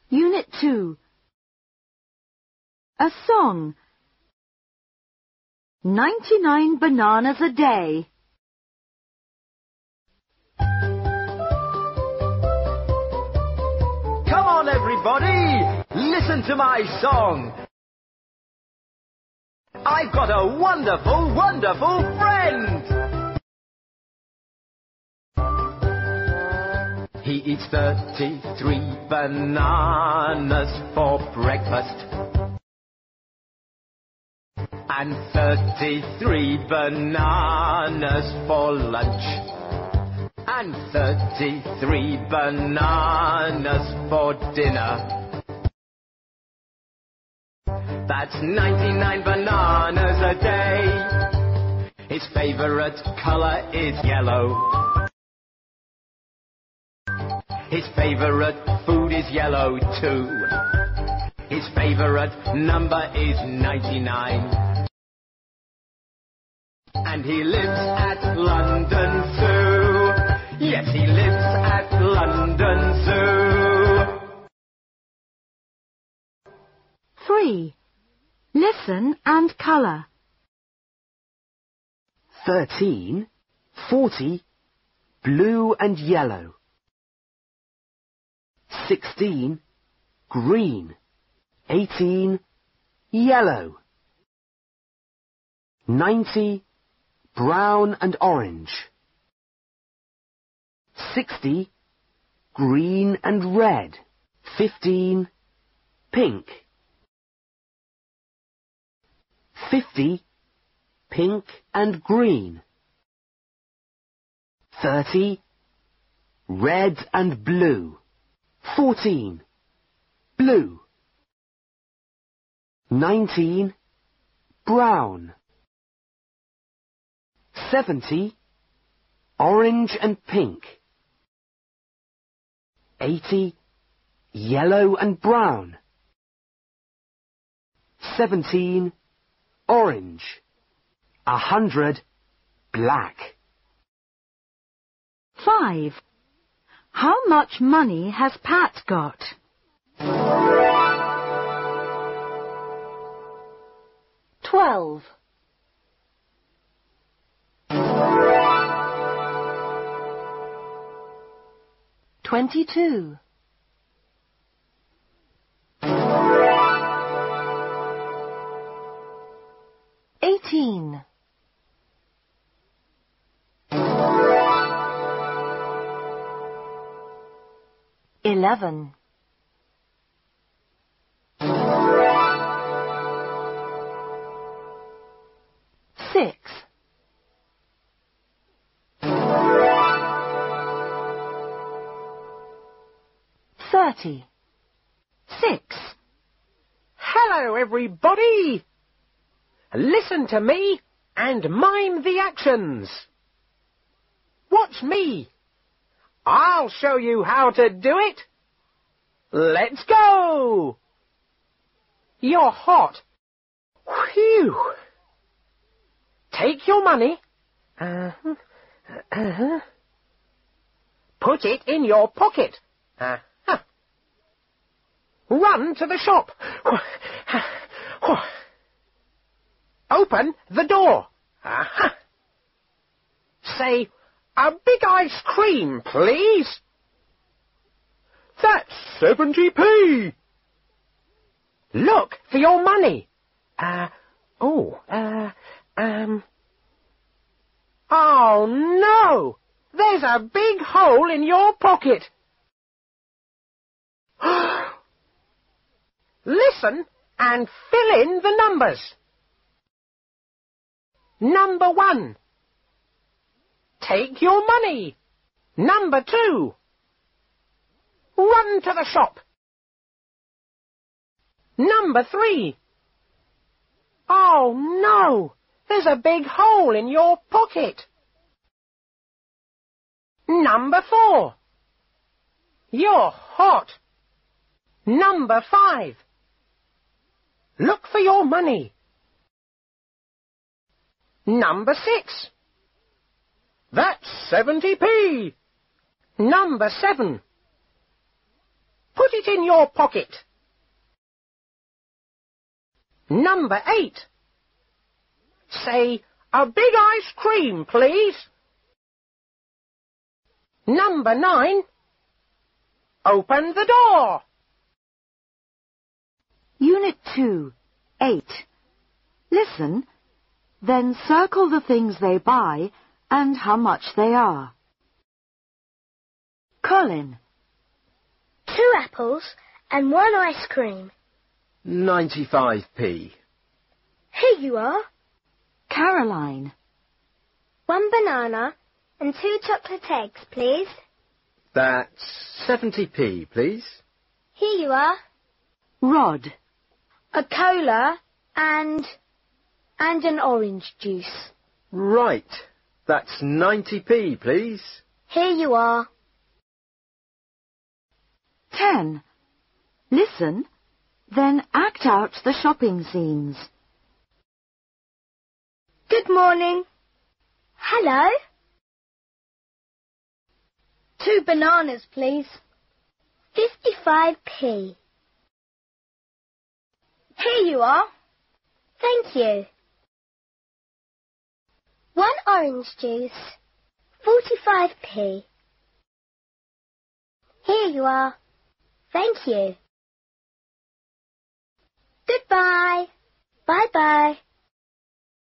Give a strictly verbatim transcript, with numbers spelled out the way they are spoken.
Unit two. A song. ninety-nine bananas a day. Come on, everybody! Listen to my song. I've got a wonderful, wonderful friend. He eats thirty-three bananas for breakfast and thirty-three bananas for lunch and thirty-three bananas for dinner. That's ninety-nine bananas a day. His favorite color is yellow. His favorite food is yellow too. His favorite number is ninety-nine. And he lives at London Zoo. Yes, he lives at London Zoo. Three. Listen and colour. Thirteen, forty, blue and yellow. Sixteen, green. Eighteen, yellow. Ninety, brown and orange. Sixty, green and red. Fifteen, pink. Fifty, pink and green. Thirty, red and blue. Fourteen, blue. Nineteen, brown. Seventy, orange and pink. Eighty, yellow and brown. Seventeen, orange. A hundred, black. Five. How much money has Pat got? Twelve. Twenty-two. Eighteen. Eleven. Six. Thirty. Six. Hello, everybody! Listen to me and mime the actions. Watch me. I'll show you how to do it. Let's go. You're hot. Phew. Take your money. Uh-huh. Uh-huh. Put it in your pocket. Uh-huh. Run to the shop. Open the door. Uh-huh. Say, a big ice cream, please. That's seventy p. Look for your money. Uh, oh, uh, um... Oh, no! There's a big hole in your pocket. Listen and fill in the numbers. Number one. Take your money. Number two. Run to the shop. Number three. Oh, no! There's a big hole in your pocket. Number four. You're hot. Number five. Look for your money. Number six. That's seventy p. Number seven. Put Put it in your pocket. Number eight. Say, a big ice cream, please. Number nine. Open the door. Unit two, eight. Listen, then circle the things they buy and how much they are. Colin. Two apples and one ice cream. ninety-five p. Here you are. Caroline. One banana and two chocolate eggs, please. That's seventy p, please. Here you are. Rod. A cola and... and an orange juice. Right. That's ninety p, please. Here you are. Ten. Listen, then act out the shopping scenes. Good morning. Hello. Two bananas, please. fifty-five p. Here you are. Thank you. One orange juice. forty-five p. Here you are. Thank you. Goodbye. Bye-bye.